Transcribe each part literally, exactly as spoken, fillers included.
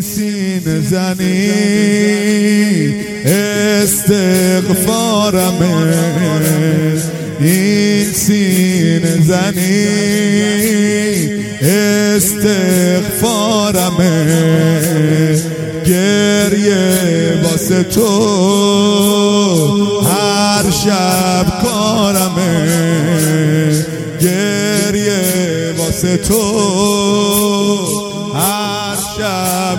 سینه زنی استغفارمه، این سینه زنی استغفارمه، گریه واسه تو هر شب کارمه، گریه واسه تو هر شب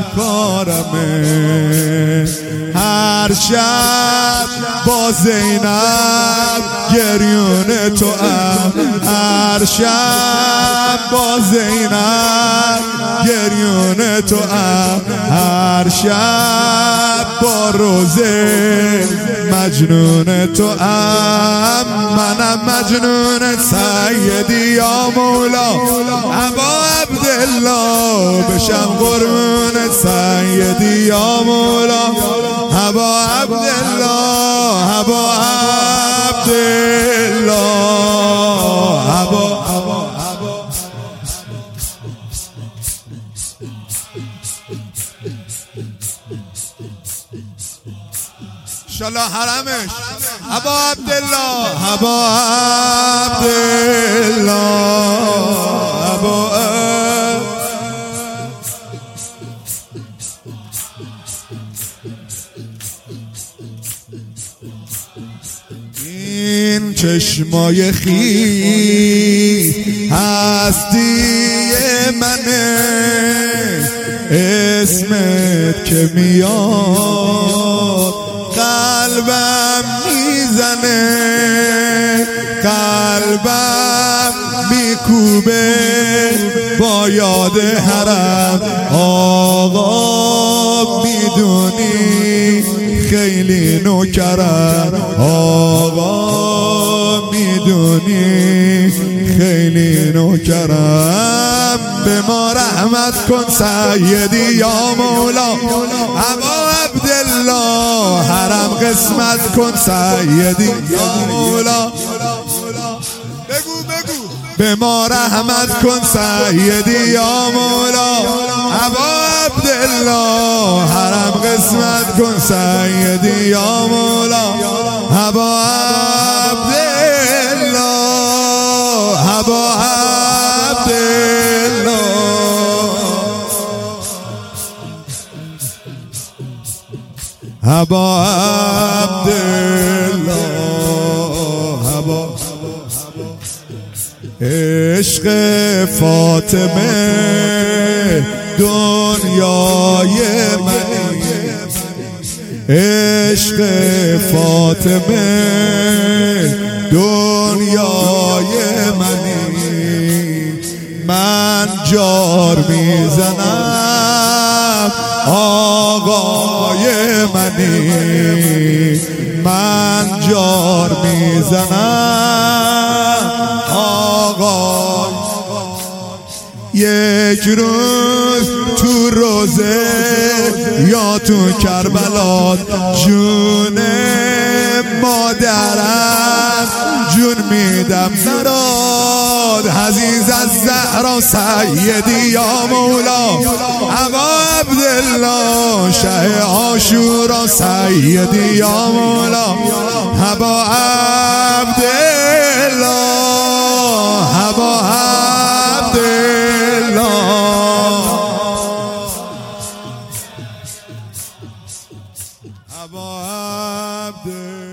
کارمه، هر شب با زینب گریون تو ام، هر شب با زینب گریون تو ام، هر شب با روزه مجنون تو ام، منم مجنون سیدی یا مولا ابا عبدالله، بشم قربون سیدی یا مولا ابا عبدالله، ابا عبدالله، ابا انشالله حرمش ابا عبدالله، ابا عبدالله، ابا این چشمای خیس هستی منه، اسمت که میاد قلبم میزنه، قلبم میکوبه با یاد حرم، آقا میدونی خیلی نوکرم، آقا میدونی خیلی نوکرم، به ما رحمت کن سیدی یا مولا ابا عبدالله، حرم قسمت کن سیدی یا مولا، بگو بگو به ما رحمت کن سیدی یا مولا ابا عبدالله، حرم قسمت کن سیدی یا مولا ابا عبدالله، ابا عبدالله، ابا عبدالله، ابا عشق فاطمه دنیای منی، عشق فاطمه دنیای منی، من جار میزنم آقای منی، من جار میزنم آقا، یک روز تو روزه یا تو کربلا جون مادرم جون میدم نراد، عزیز از زهرا سیدی یا مولا ابا عبدالله، شه عاشورا سیدی یا مولا ابا عبدالله، ابا عبدالله، ابا عبدالله.